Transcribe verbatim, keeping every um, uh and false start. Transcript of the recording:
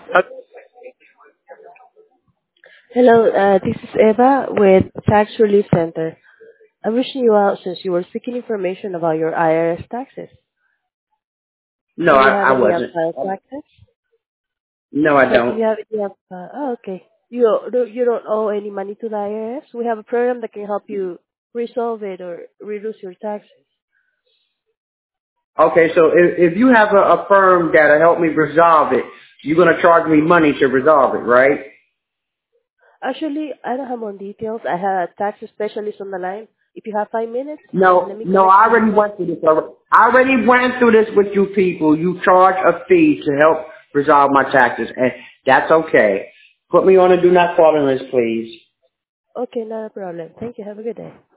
Uh, Hello, uh, this is Eva with Tax Relief Center. I'm reaching you out since you were seeking information about your I R S taxes. no, Do you I, have I any wasn't. unfiled taxes? No, I Uh, do don't. you have any up, uh, oh, okay. You don't, you don't owe any money to the I R S? We have a program that can help you resolve it or reduce your taxes. Okay, so if, if you have a, a firm that'll help me resolve it, you're gonna charge me money to resolve it, right? Actually, I don't have more details. I have a tax specialist on the line. If you have five minutes, let No, me no, connect I you with already one. went through this. alre- I already went through this with you people. You charge a fee to help resolve my taxes, and that's okay. Put me on a do not call list, please. Okay, not a problem. Thank you. Have a good day.